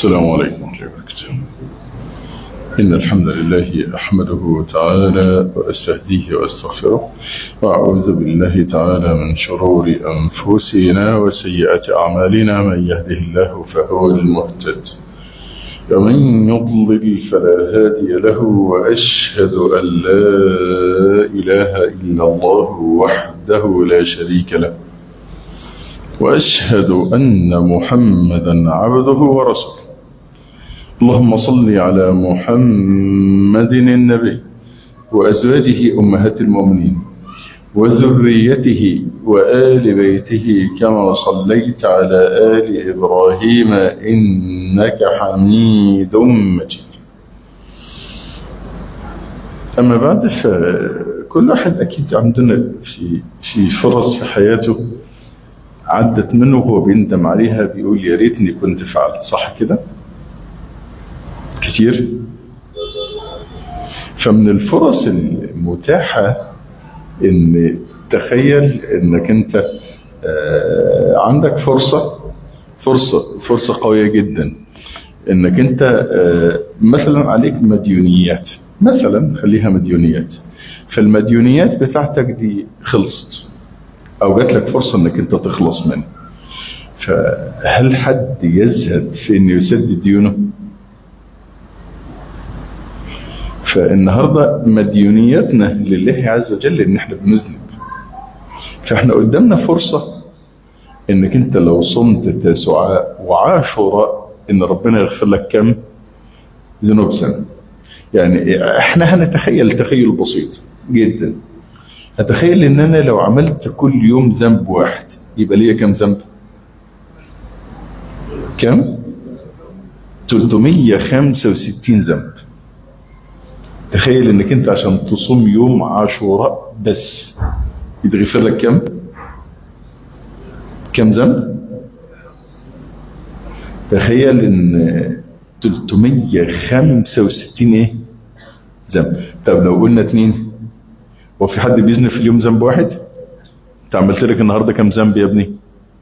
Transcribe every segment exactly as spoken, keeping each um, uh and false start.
السلام عليكم ورحمة الله وبركاته. إن الحمد لله أحمده تعالى وأستهديه وأستغفره وأعوذ بالله تعالى من شرور أنفسنا وسيئات أعمالنا. من يهده الله فهو المهتد ومن يضلل فلا هادي له. وأشهد أن لا إله إلا الله وحده لا شريك له وأشهد أن محمدا عبده ورسوله. اللهم صل على محمد النبي وأزواجه أمهات المؤمنين وذريته وآل بيته كما صليت على آل إبراهيم إنك حميد مجيد. أما بعد، فكل واحد أكيد عندنا في في فرص في حياته عدت منه وهو بيندم عليها، بيقول يا ريتني كنت فعلت. صح كده؟ كتير. فمن الفرص المتاحة ان تخيل انك انت عندك فرصة فرصة فرصة قوية جدا انك انت مثلا عليك مديونيات، مثلا خليها مديونيات، فالمديونيات بتاعتك دي خلصت او جات لك فرصة انك انت تخلص منها. فهل حد يزهد في انه يسدد ديونه؟ فالنهاردة مديونياتنا لله عز وجل ان احنا بنذنب، فاحنا قدامنا فرصة انك انت لو صمت تسعاء وعاشوراء ان ربنا يغفر لك كم ذنوب سنة. يعني احنا هنتخيل تخيل بسيط جدا، هتخيل ان انا لو عملت كل يوم ذنب واحد يبقى ليا كم ذنب؟ كم؟ ثلاثمية وخمسة وستين ذنب. تخيل انك انت عشان تصوم يوم عاشوراء بس يتغفر لك كم كم ذنب؟ تخيل ان ثلاثمية وخمسة وستين ايه ذنب. طب لو قلنا اتنين، وفي حد بيذنب في اليوم ذنب واحد؟ انت عملت لك النهارده كم ذنب يا ابني؟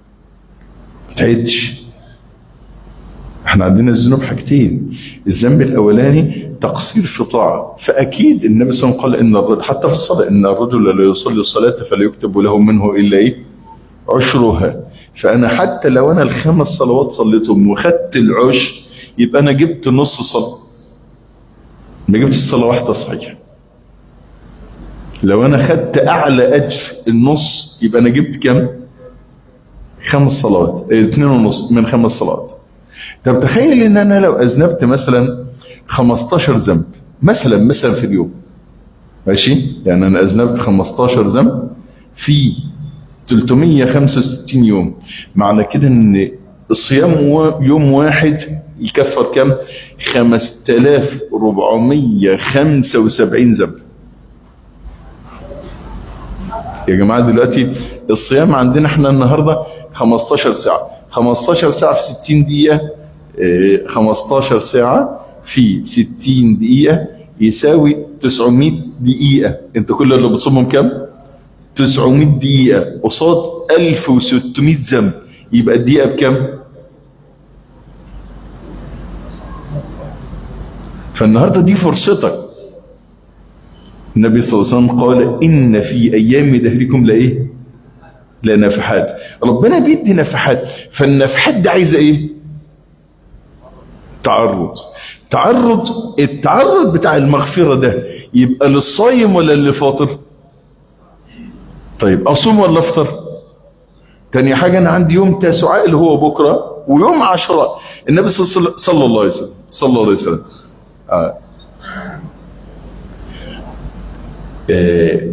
تعدش. احنا عندنا الذنوب حاجتين، الذنب الاولاني تقصير في طاعه، فاكيد النبي صلى الله عليه وسلم قال ان الرجل حتى في الصلاه ان الرجل لا يصلي الصلاه فلا يكتب له منه الا ايه؟ عشرها. فانا حتى لو انا الخمس صلوات صليتهم وخدت العشر يبقى انا جبت نص صلاه، ما جبتش صلاه واحده صحيحه. لو انا خدت اعلى اجر النص يبقى انا جبت كم؟ خمس صلوات، اه اتنين ونص من خمس صلوات. طب تخيل ان انا لو اذنبت مثلا خمستاشر ذنب مثلا مثلا في اليوم، ماشي؟ يعني انا اذنبت خمستاشر ذنب في ثلاثمية وخمسة وستين يوم، معنى كده ان الصيام يوم واحد يكفر كم؟ خمسة آلاف وأربعمية وخمسة وسبعين ذنب. يا جماعة دلوقتي الصيام عندنا احنا النهاردة خمستاشر ساعة، خمستاشر ساعة في ستين دقيقة، اه خمستاشر ساعة في ستين دقيقة يساوي تسعمية دقيقة. انت كل اللي بتصومهم كم؟ تسعمية دقيقة قصاد ألف وستمية ذنب، يبقى الدقيقة بكم؟ فالنهاردة دي فرصتك. النبي صلى الله عليه وسلم قال إن في أيام دهركم لإيه؟ لنفحات. ربنا بيدي نفحات، فالنفحات دي عايزة إيه؟ تعرض. تعرض التعرض بتاع المغفرة ده يبقى للصايم ولا اللي فاطر؟ طيب أصوم ولا أفطر؟ تاني حاجة أنا عندي يوم تاسعاء اللي هو بكرة ويوم عاشوراء. النبي صلى الله عليه وسلم صلى الله عليه وسلم آه. آه.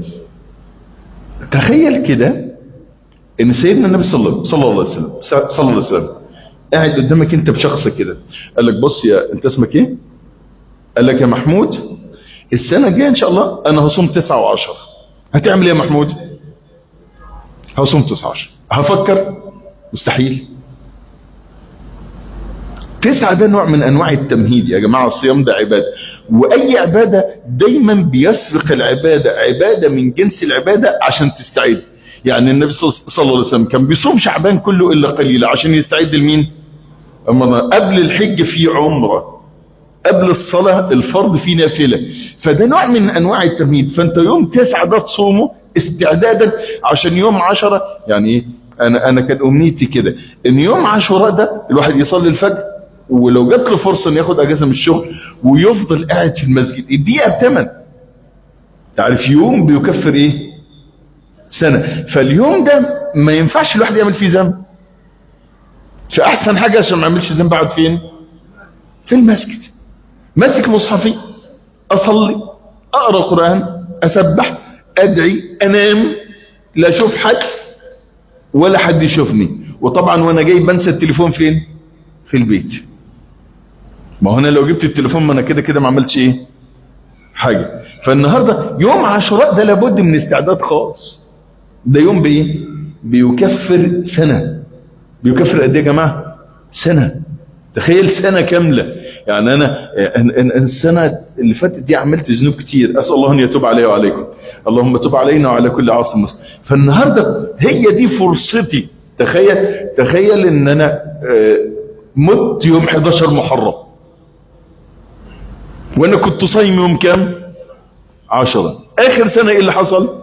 تخيل كده ان سيدنا النبي صلى الله عليه وسلم صلى الله عليه وسلم قاعد قدامك انت بشخصك كده، قال لك بص يا انت اسمك ايه؟ قال لك يا محمود السنة الجاية ان شاء الله انا هصوم تسعة وعشرة. هتعمل ايه يا محمود؟ هصوم تسعة وعشرة. هفكر؟ مستحيل. تسعة ده نوع من انواع التمهيد يا جماعة. الصيام ده عبادة، واي عبادة دايما بيسبق العبادة عبادة من جنس العبادة عشان تستعد. يعني النبي صلى الله عليه وسلم كان بيصوم شعبان كله الا قليلا عشان يستعد لمين؟ اما قبل الحج في عمرة، قبل الصلاة الفرض في نافلة، فده نوع من انواع التمهيد. فانت يوم تسعة ده تصومه استعدادا عشان يوم عشرة. يعني ايه؟ انا انا كان امنيتي كده ان يوم عاشوراء ده الواحد يصلي الفجر، ولو جات له فرصه ان ياخد اجازه من الشغل ويفضل قاعد في المسجد الدقيقه بثمن. تعرف يوم بيكفر ايه؟ سنه. فاليوم ده ما ينفعش الواحد يعمل فيه ذنب، فاحسن حاجه عشان ما يعملش ذنب اقعد فين؟ في المسجد، ماسك مصحفي، اصلي، اقرا قران، اسبح، ادعي، انام، لا اشوف حد ولا حد يشوفني. وطبعا وانا جاي بنسى التليفون فين؟ في البيت. ما هو انا لو جبت التليفون ما انا كده كده ما عملتش ايه؟ حاجه. فالنهارده يوم عاشوراء ده لابد من استعداد خاص. ده يوم بايه؟ بيكفر سنه. بيكفر قد ايه يا جماعه؟ سنه. تخيل سنه كامله. يعني انا السنه اللي فاتت دي عملت ذنوب كتير، اسال الله ان يتوب علي وعليكم. اللهم تب علينا وعلى كل عاصم مسلم. فالنهارده هي دي فرصتي. تخيل تخيل ان انا مت يوم حداشر محرم، وانا كنت صايم يوم كام؟ عشرة. اخر سنه ايه اللي حصل؟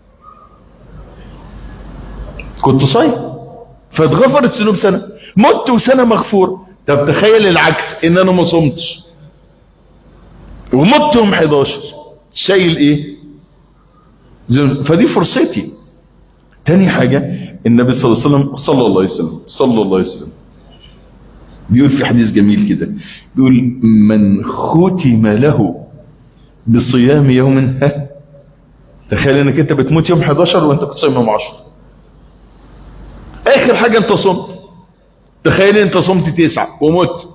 كنت صايم فاتغفرت ذنوب سنه، مت وسنه مغفور. طب تخيل العكس، ان انا ما صمتش ومت يوم حداشر، شايل ايه؟ ذنوب. فدي فرصتي. تاني حاجه النبي صلى الله عليه وسلم صلى الله عليه وسلم صلى الله عليه وسلم بيقول في حديث جميل كده، بيقول من ختم له بصيام يوم، ها تخيل انك انت بتموت يوم حداشر وانت كنت صايم يوم عشرة، اخر حاجه انت صمت. تخيل انت صمت تسعة ومت.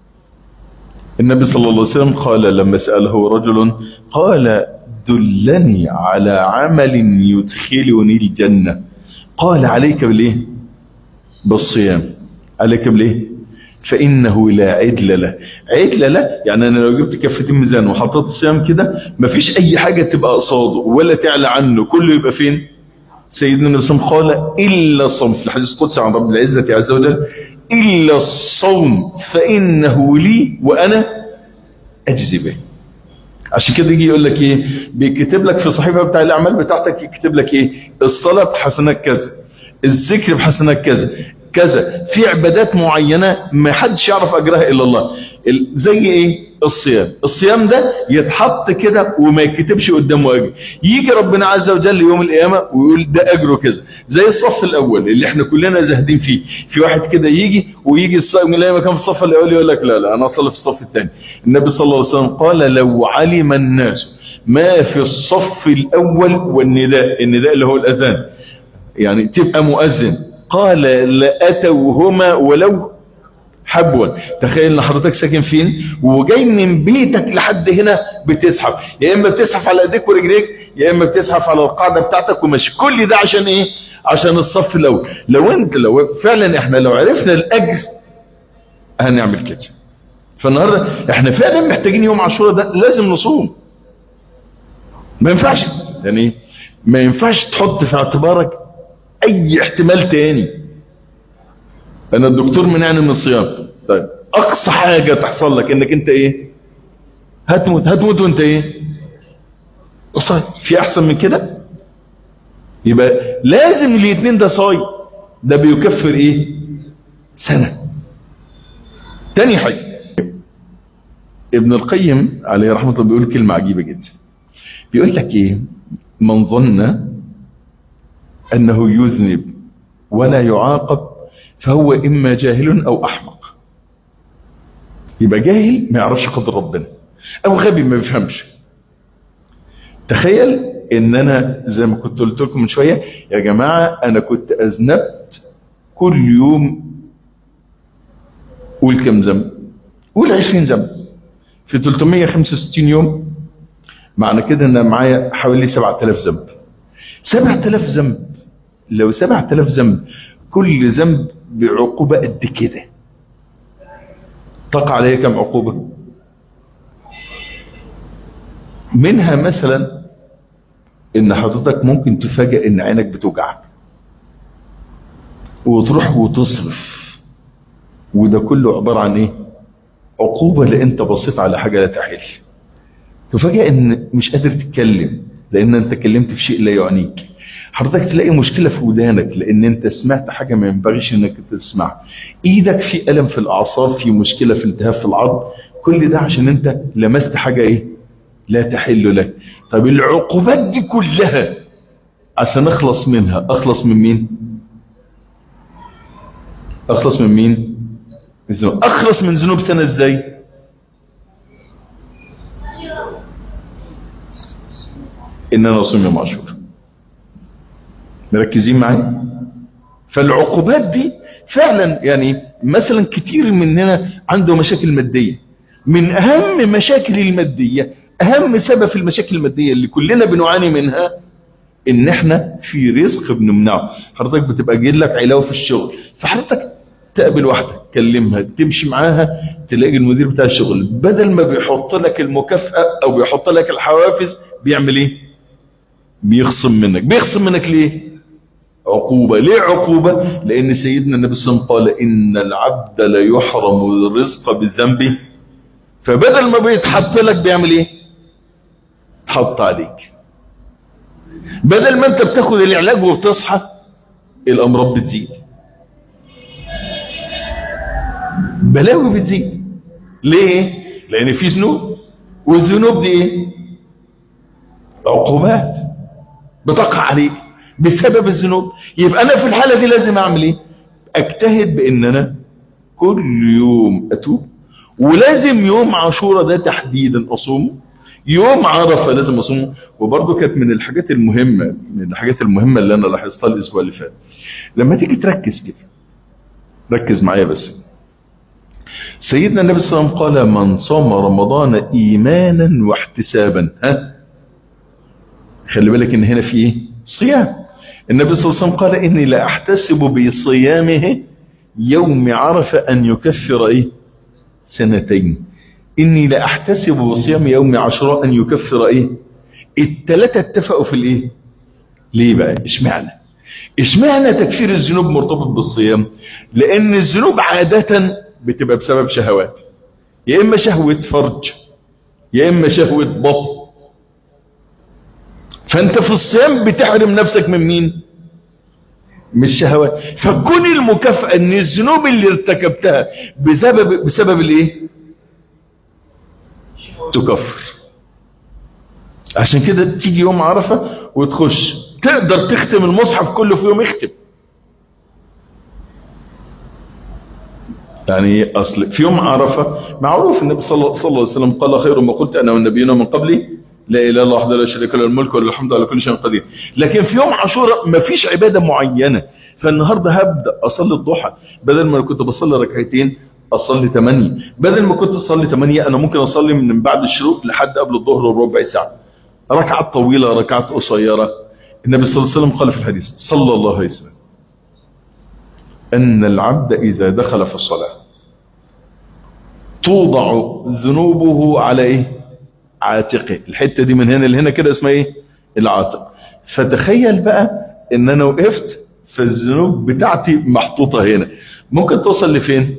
النبي صلى الله عليه وسلم قال لما سأله رجل قال دلني على عمل يدخلني الجنة، قال عليك بالايه؟ بالصيام. عليك بالايه؟ فإنه لا عدل له. عدل له يعني أنا لو جبت كفتين ميزان وحطيت الصيام كده مفيش أي حاجة تبقى قصاده ولا تعلى عنه، كله يبقى فين؟ سيدنا النبي صلى الله عليه وسلم قال إلا الصوم في الحديث القدسي عن رب العزة عز وجل، إلا الصوم فإنه لي وأنا أجزي به. عشان كده يجي يقول لك إيه؟ بيكتب لك في صحيفة بتاع الأعمال بتاعتك، يكتب لك إيه؟ الصلاة بحسنات كذا، الذكر بحسنات كذا كذا. في عبادات معينة ما حدش يعرف أجرها إلا الله. زي إيه؟ الصيام. الصيام ده يتحط كده وما يكتبش قدامه أجر، يجي ربنا عز وجل يوم القيامة ويقول ده أجره كذا. زي الصف الأول اللي احنا كلنا زاهدين فيه. في واحد كده يجي ويجي الصائم اللي ما كان في الصف الأول يقول لك لا لا أنا أصلي في الصف الثاني. النبي صلى الله عليه وسلم قال لو علم الناس ما في الصف الأول والنداء، النداء اللي هو الأذان، يعني تبقى مؤذن، قال لأتوهما ولو حبوا. تخيل ان حضرتك ساكن فين وجاي من بيتك لحد هنا بتزحف، يا اما بتزحف على ايديك ورجليك يا اما بتزحف على القاعده بتاعتك وماشي. كل ده عشان ايه؟ عشان الصف الاول. لو انت لو فعلا احنا لو عرفنا الاجر هنعمل كده. فالنهارده احنا فعلا محتاجين يوم عاشوراء ده لازم نصوم. ما ينفعش يعني ما ينفعش تحط في اعتبارك اي احتمال تاني. انا الدكتور منعني من الصيام، طيب اقصى حاجة تحصل لك انك انت ايه؟ هتموت. هتموت وانت ايه؟ صايم. في احسن من كده؟ يبقى لازم الاثنين ده صايم، ده بيكفر ايه؟ سنة. تاني حاجة ابن القيم عليه رحمة الله بيقول كلمة عجيبة جدا، بيقول لك ايه؟ من ظن انه يذنب ولا يعاقب فهو اما جاهل او احمق. يبقى جاهل ما يعرفش قدر ربنا، او غبي ما بيفهمش. تخيل ان انا زي ما كنت قلت لكم من شوية يا جماعة انا كنت اذنبت كل يوم قول كم ذنب؟ قول عشرين ذنب في ثلاثمية وخمسة وستين يوم، معنى كده ان معايا حوالي سبعة آلاف ذنب. سبعة آلاف ذنب، لو سبعة آلاف ذنب كل ذنب بعقوبة قد كده، تقع عليه كم عقوبة؟ منها مثلا ان حضرتك ممكن تفاجئ ان عينك بتوجعك وتروح وتصرف وده كله عبارة عن ايه؟ عقوبة لان انت بصيت على حاجة لا تحل. تفاجأ ان مش قادر تتكلم لان انت اتكلمت في شيء لا يعنيك. حضرتك تلاقي مشكلة في ودانك لان انت سمعت حاجة ما ينبغيش انك تسمعها. ايدك في ألم في الاعصاب، في مشكلة في التهاب في العظم، كل ده عشان انت لمست حاجة ايه؟ لا تحل لك. طب العقوبات دي كلها عشان اخلص منها، اخلص من مين؟ اخلص من مين؟ الذنوب. اخلص من ذنوب سنة ازاي؟ ان انا اصوم يوم عاشوراء. مركزين معايا؟ فالعقوبات دي فعلا يعني مثلا كتير مننا عنده مشاكل مادية. من اهم مشاكل المادية، اهم سبب في المشاكل المادية اللي كلنا بنعاني منها، ان احنا في رزق بنمنعه. حضرتك بتبقى جاي لك علاوه في الشغل، فحضرتك تقابل واحده تكلمها تمشي معاها، تلاقي المدير بتاع الشغل بدل ما بيحط لك المكافأة او بيحط لك الحوافز بيعمل ايه؟ بيخصم منك. بيخصم منك ليه؟ عقوبة. ليه عقوبة؟ لان سيدنا النبي صلى الله عليه وسلم قال ان العبد لا يحرم الرزق بالذنب، فبدل ما بيتحط لك بيعمل ايه؟ حط عليك. بدل ما انت بتاخد العلاج وبتصحى الامراض بتزيد، بلاوي بتزيد. ليه؟ لان في ذنوب، والذنوب دي ايه؟ عقوبات بتقع عليك بسبب الذنوب. يبقى انا في الحالة دي لازم اعمل ايه؟ اجتهد بان انا كل يوم اتوب، ولازم يوم عاشوراء ده تحديدا اصومه، يوم عرفة لازم اصومه. وبرضه كانت من الحاجات المهمة، من الحاجات المهمة اللي انا لاحظتها الاسبوع اللي فات، لما تيجي تركز كده، ركز معايا بس. سيدنا النبي صلى الله عليه وسلم قال من صام رمضان ايمانا واحتسابا، ها خلي بالك ان هنا في ايه؟ صيام. النبي صلى الله عليه وسلم قال اني لا احتسب بصيامه يوم عرفة ان يكفر ايه؟ سنتين. اني لا احتسب بصيام يوم عاشوراء ان يكفر ايه؟ الثلاثه اتفقوا في الايه؟ ليه بقى؟ اشمعنى اشمعنى تكفير الذنوب مرتبط بالصيام؟ لان الذنوب عادة بتبقى بسبب شهوات، يا اما شهوة فرج يا اما شهوة بطن. فانت في الصيام بتحرم نفسك من مين؟ من الشهوات. فكون المكافأة ان الذنوب اللي ارتكبتها بسبب بسبب الايه؟ تكفر. عشان كده تيجي يوم عرفة وتخش تقدر تختم المصحف كله في يوم. اختم يعني اصل في يوم عرفة معروف النبي صلى الله عليه وسلم قال خير ما قلت انا والنبيين من قبلي لا اله الا الله وحده لا شريك له الملك وله الحمد على كل شيء قدير. لكن في يوم عاشوراء مفيش عبادة معينة. فالنهاردة هبدأ اصلي الضحى، بدل ما كنت بصلي ركعتين اصلي ثمانية، بدل ما كنت اصلي ثمانية انا ممكن اصلي من بعد الشروق لحد قبل الظهر بربع ساعة، ركعات طويلة ركعات قصيرة. النبي صلى الله عليه وسلم قال في الحديث صلى الله عليه وسلم أن العبد إذا دخل في الصلاة توضع ذنوبه على إيه؟ عاتقه. الحتة دي من هنا لهنا كده اسمها إيه؟ العاتق. فتخيل بقى إن أنا وقفت فالذنوب بتاعتي محطوطة هنا، ممكن توصل لفين؟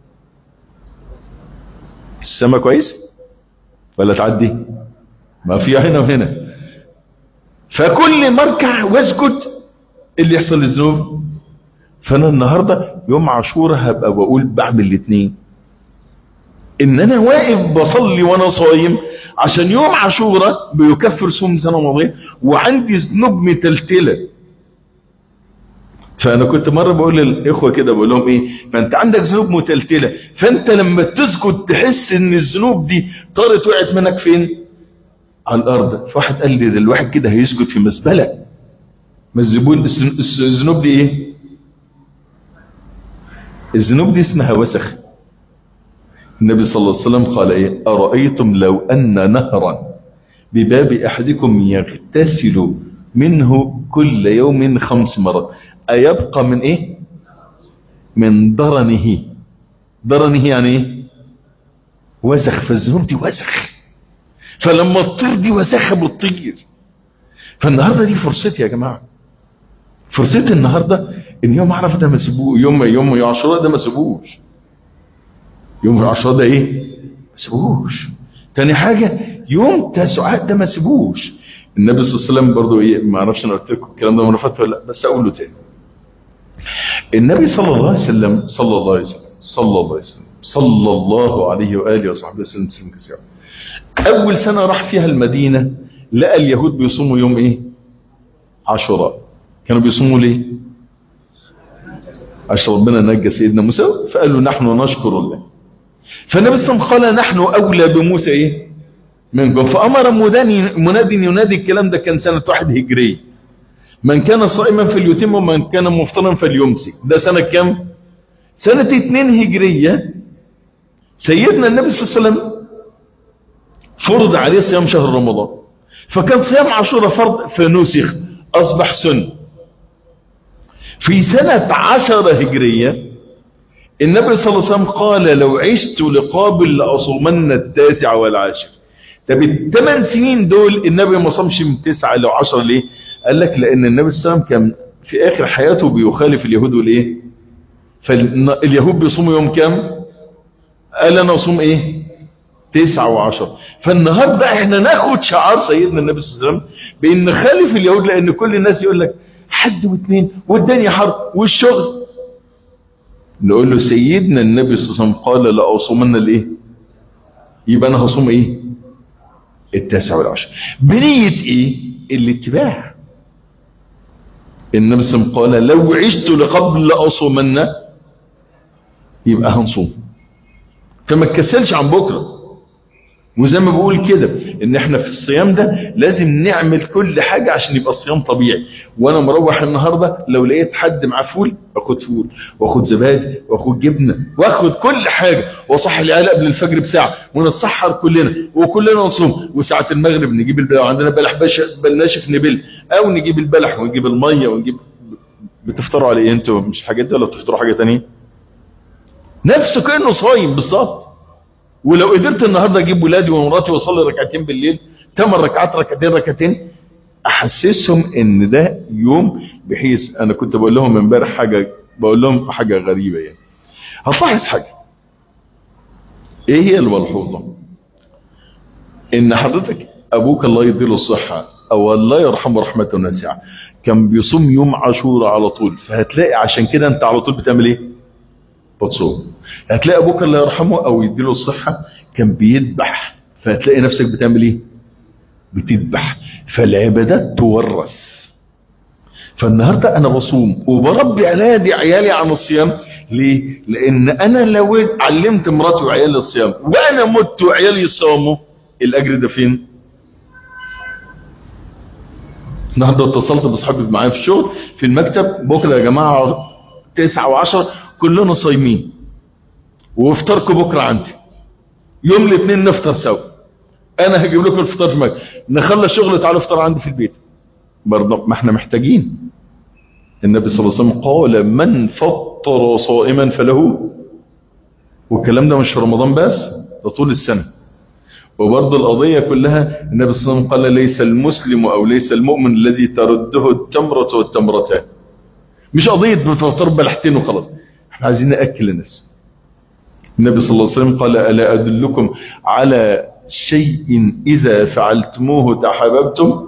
السما كويس؟ ولا تعدي؟ ما في هنا وهنا. فكل ما اركع واسجد اللي يحصل للذنوب. فانا النهاردة يوم عاشوراء هبقى بقول بعمل الاثنين، ان انا واقف بصلي وانا صايم عشان يوم عاشوراء بيكفر صوم سنة ماضية وعندي ذنوب متلتلة. فانا كنت مرة بقول للاخوة كده بقول لهم ايه، فانت عندك ذنوب متلتلة، فانت لما تسجد تحس ان الذنوب دي طارت وقعت منك فين؟ على الارض. فواحد قال لي ده الواحد كده هيسجد في مزبلة. ما الزبون الذنوب دي ايه؟ الذنوب دي اسمها وسخ. النبي صلى الله عليه وسلم قال ايه؟ أرأيتم لو أن نهرا بباب أحدكم يغتسل منه كل يوم خمس مرات أيبقى من ايه؟ من درنه. درنه يعني ايه؟ وسخ. فالذنوب دي وسخ، فلما تطير دي وسخة بتطير. فالنهاردة دي فرصتي يا جماعة، فرصتي النهاردة ان يوم عرفة ده ما سيبوه، يوم يوم عاشوراء ده ما سيبوش. يوم عاشوراء ده ايه؟ ما سيبوش. تاني حاجة يوم تسعاء ده ما سيبوش. النبي صلى الله عليه وسلم برضو ايه، ما اعرفش انا قلت لكم الكلام ده مرة فاتت ولا لا، بس اقوله تاني. النبي صلى الله عليه وسلم صلى الله عليه وسلم صلى الله عليه وسلم صلى الله عليه واله وصحبه وسلم تسليما كثيرا. اول سنة راح فيها المدينة لقى اليهود بيصوموا يوم ايه؟ عاشوراء. كانوا بيصوموا ليه؟ عشان ربنا نجى سيدنا موسى، فقالوا نحن نشكر الله. فالنبي صلى الله عليه وسلم قال نحن اولى بموسى ايه؟ منكم. فامر منادي ينادي. الكلام ده كان سنة واحد هجرية. من كان صائما فليتم ومن كان مفطرا فليمسك. ده سنة كم؟ سنة اتنين هجرية. سيدنا النبي صلى الله عليه وسلم فرض عليه صيام شهر رمضان، فكان صيام عاشوراء فرض فنسخ اصبح سنة. في سنة عشرة هجرية النبي صلى الله عليه وسلم قال لو عشت لقابل لأصومن التاسع والعاشر. طب الثمان سنين دول النبي ما صامش من تسعة لو عشرة ليه؟ قال لك لأن النبي صلى الله عليه وسلم كان في آخر حياته بيخالف اليهود والإيه؟ فاليهود بيصوموا يوم كام؟ قال أنا أصوم إيه؟ تسعة وعشرة. فالنهاردة احنا ناخد شعار سيدنا النبي صلى الله عليه وسلم بأن نخالف اليهود، لأن كل الناس يقول لك حد واثنين والدنيا حرب والشغل. نقول له سيدنا النبي صلى الله عليه وسلم قال لا أصومن الإيه؟ يبقى أنا هصوم إيه؟ التاسع والعشر. بنية إيه؟ الاتباع. النبي صلى الله عليه وسلم قال لو عشت لقبل أصومن، يبقى هنصوم. فما تكسلش عن بكرة. وزي ما بقول كده ان احنا في الصيام ده لازم نعمل كل حاجة عشان يبقى الصيام طبيعي. وانا مروح النهاردة لو لقيت حد مع فول اخد فول واخد زبادي واخد جبنة واخد كل حاجة واصحي العيال قبل الفجر بساعة ونتسحر كلنا وكلنا نصوم. وساعة المغرب نجيب البلح، وعندنا بلح بلناشف نبل، او نجيب البلح ونجيب المية ونجيب. بتفطروا على ايه انتوا؟ مش حاجات دي ولا بتفطروا حاجة تانية؟ نفسه كأنه صايم بالظبط. ولو قدرت النهاردة اجيب ولادي ومراتي واصلي ركعتين بالليل، ثمان ركعات ركعتين ركعتين، احسسهم ان ده يوم. بحيث انا كنت بقول لهم امبارح حاجة، بقول لهم حاجة غريبة يعني. هتلاحظ حاجة. ايه هي الملحوظة؟ ان حضرتك ابوك الله يديله الصحة او الله يرحمه رحمة واسعة كان بيصوم يوم عاشوراء على طول، فهتلاقي عشان كده انت على طول بتعمل ايه؟ بتصوم. هتلاقي ابوك الله يرحمه او يديله الصحة كان بيذبح، فهتلاقي نفسك بتعمل ايه؟ بتذبح. فالعبادات تورث. فالنهاردة انا بصوم وبربي عيالي عيالي عن الصيام. ليه؟ لان انا لو علمت مراتي وعيالي الصيام وانا مت وعيالي يصاموا، الاجر ده فين؟ النهارده اتصلت باصحابي معايا في الشغل في المكتب، بكره يا جماعه تسعة وعشرة كلنا صايمين وافطاركم بكره عندي، يوم الاثنين نفطر سوا، انا هجيب لكم الفطار في المكتب، نخلص شغل تعالوا افطر عندي في البيت. برضه ما احنا محتاجين. النبي صلى الله عليه وسلم قال من فطر صائما فله. والكلام ده مش في رمضان بس، ده طول السنه. وبرضه القضية كلها النبي صلى الله عليه وسلم قال ليس المسلم أو ليس المؤمن الذي ترده التمرة والتمرتان. مش قضية بتفطر بلحتين وخلاص، احنا عايزين نأكل الناس. النبي صلى الله عليه وسلم قال ألا أدلكم على شيء إذا فعلتموه تحببتم؟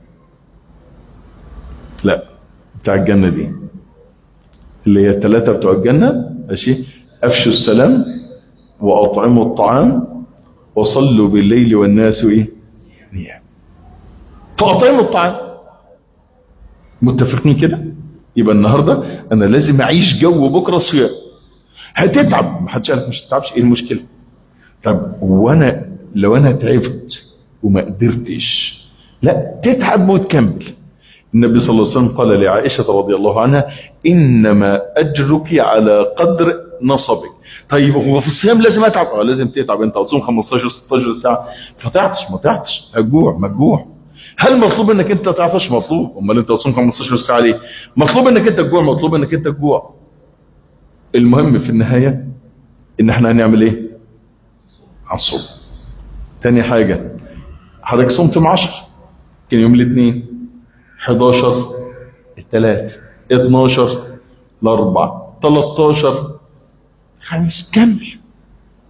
لا، بتاع الجنة دي اللي هي الثلاثة بتوع الجنة. ماشي، أفشوا السلام وأطعموا الطعام وصلوا بالليل والناس ايه؟ نيام. فأطعموا الطعام. متفقين كده؟ يبقى النهاردة انا لازم اعيش جو بكرة صيام. هتتعب، محدش قالك مش هتتعبش، ايه المشكلة؟ طب وانا لو انا تعبت وما قدرتش، لا تتعب وتكمل. النبي صلى الله عليه وسلم قال لعائشة رضي الله عنها انما اجرك على قدر نصبك. طيب هو في الصيام لازم اتعب؟ اه لازم تتعب. انت هتصوم خمستاشر ستاشر ساعة، فتعطش ما تعطش، هتجوع ما تجوع. هل مطلوب انك انت تعطش؟ مطلوب. امال انت هتصوم خمستاشر ساعة ليه؟ مطلوب انك انت تجوع، مطلوب انك انت تجوع. المهم في النهاية ان احنا هنعمل ايه؟ هنصوم. تاني حاجة، حضرتك صمت يوم عشرة، كان يوم الاثنين، حداشر الثلاث، اتناشر الاربع، تلتاشر خمس، كمل.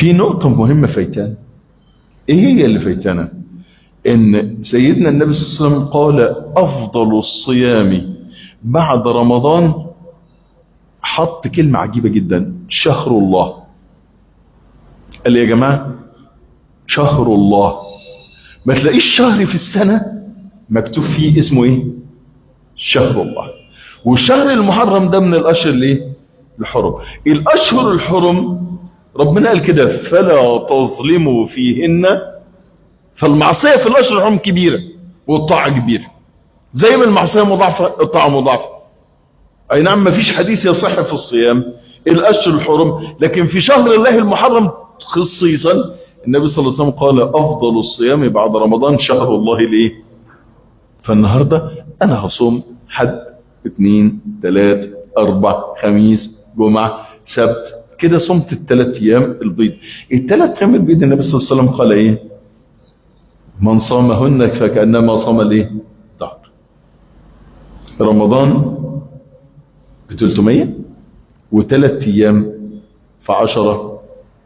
في نقطة مهمة فايتانا. ايه هي اللي فايتانا؟ ان سيدنا النبي صلى الله عليه وسلم قال افضل الصيام بعد رمضان، حط كلمة عجيبة جدا، شهر الله. قال لي يا جماعة شهر الله، ما تلاقيش شهر في السنة مكتوب فيه اسمه ايه؟ شهر الله. والشهر المحرم ده من الاشهر الايه؟ الحرم. الاشهر الحرم ربنا قال كده فلا تظلموا فيهن، فالمعصية في الاشهر الحرم كبيرة والطاعة كبيرة، زي ما المعصية مضاعفة الطاعة مضاعفة. اي نعم ما فيش حديث يصح في الصيام الاشهر الحرم، لكن في شهر الله المحرم خصيصا النبي صلى الله عليه وسلم قال افضل الصيام بعد رمضان شهر الله الايه؟ فالنهاردة انا هصوم حد اثنين ثلاث اربع خميس جمعة سبت، كده صمت الثلاث ايام البيض. الثلاث ايام البيض النبي صلى الله عليه وسلم قال ايه؟ من صامهن فكأنما صام الايه؟ دهر. رمضان ب ثلاثمية وثلاث ايام في عشرة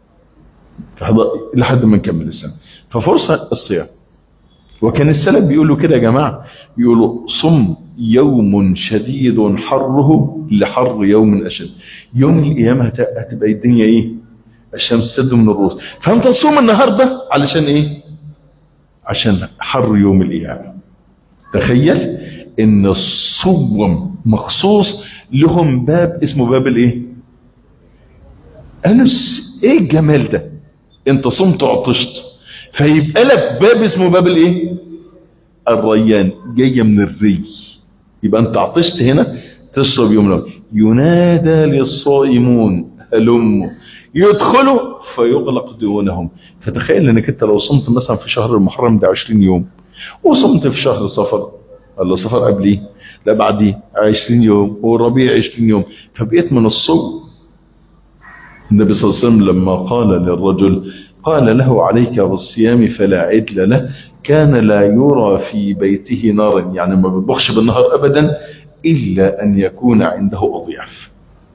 لحد ما نكمل السنة، ففرصة الصيام. وكان السلف بيقولوا كده يا جماعة، بيقولوا صم يوم شديد حره لحر يوم أشد. يوم القيامة هتبقى الدنيا ايه؟ الشمس تد من الرؤوس، فانت تصوم النهاردة علشان ايه؟ عشان حر يوم القيامة. تخيل ان الصوم مخصوص لهم باب اسمه باب الايه؟ قالوا ايه الجمال ده؟ انت صمت وعطشت فيبقى لك باب اسمه باب الايه؟ الريان، جايه من الري. يبقى انت عطشت هنا تشرب يوم الأول. ينادى للصائمون هلموا، يدخلوا فيغلق دونهم. فتخيل انك انت لو صمت مثلا في شهر المحرم ده عشرين يوم، وصمت في شهر صفر، ولا صفر قبليه لا بعديه عشرين يوم، والربيع عشرين يوم، فبقيت من الصوم. النبي صلى الله عليه وسلم لما قال للرجل قال له عليك بالصيام فلا عدل له، كان لا يرى في بيته نارا، يعني ما بيطبخش بالنهار ابدا الا ان يكون عنده اضياف.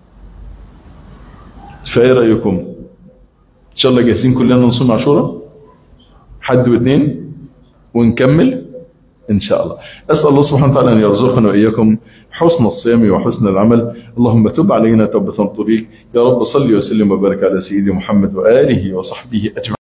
فايه رايكم؟ ان شاء الله جاهزين كلنا نصوم عاشوراء حد واثنين ونكمل ان شاء الله. اسال الله سبحانه وتعالى ان يرزقنا واياكم حسن الصيام وحسن العمل. اللهم تب علينا توبة طريق. يا رب صل وسلم وبارك على سيدي محمد واله وصحبه اجمعين.